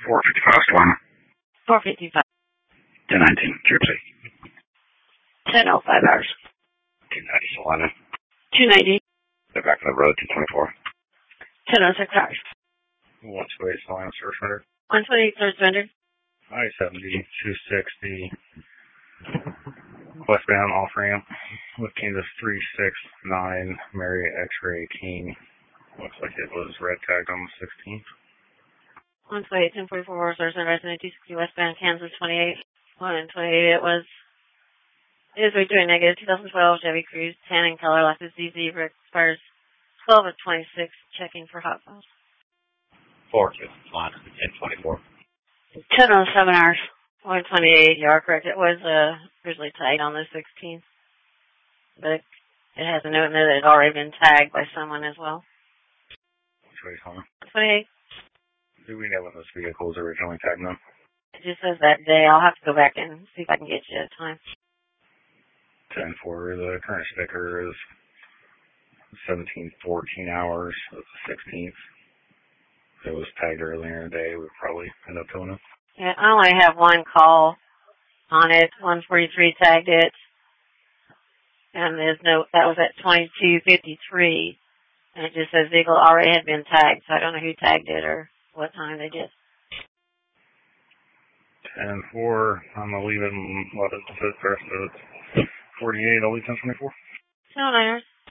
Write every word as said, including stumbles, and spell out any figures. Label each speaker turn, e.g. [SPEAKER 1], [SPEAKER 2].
[SPEAKER 1] four fifty-five, Solana.
[SPEAKER 2] four fifty-five.
[SPEAKER 1] ten nineteen, Gypsy.
[SPEAKER 2] ten oh five hours.
[SPEAKER 1] two ninety, Solana.
[SPEAKER 2] two ninety.
[SPEAKER 1] They're back on the road, two twenty-four.
[SPEAKER 2] ten oh six hours.
[SPEAKER 1] one twenty-eight, Solana, Surf Center.
[SPEAKER 2] one twenty-eight, third surrender.
[SPEAKER 1] I seventy, two sixty. Westbound off-ramp with Kansas three six nine, Mary X-ray eighteen. Looks like it was red tagged on the sixteenth.
[SPEAKER 2] one twenty-eight, ten forty-four, third surrender, two sixty, westbound, Kansas twenty-eight. one twenty-eight, it was, it is doing negative, twenty twelve Chevy Cruze, tan in color, license D Z, expires twelve of twenty-six, checking for hot files.
[SPEAKER 1] four fifty, line, ten twenty-four.
[SPEAKER 2] ten oh seven hours. one twenty-eight, you are correct. It was uh, originally tagged on the sixteenth, but it has a note in there that it had already been tagged by someone as well.
[SPEAKER 1] Which way, Solana?
[SPEAKER 2] twenty-eight.
[SPEAKER 1] Do we know when this vehicle was originally tagged them?
[SPEAKER 2] It just says that day. I'll have to go back and see if I can get you a time.
[SPEAKER 1] ten four, the current sticker is seventeen fourteen hours. That's the sixteenth. If it was tagged earlier in the day, we'd probably end up doing it.
[SPEAKER 2] Yeah, I only have one call on it. one forty-three tagged it. And there's no, that was at twenty-two fifty-three. And it just says vehicle already had been tagged, so I don't know who tagged it or what time they did.
[SPEAKER 1] ten four, I'm going to leave it and let it sit for the rest of it. forty-eight, I'll leave ten twenty-four.
[SPEAKER 2] No, Niners.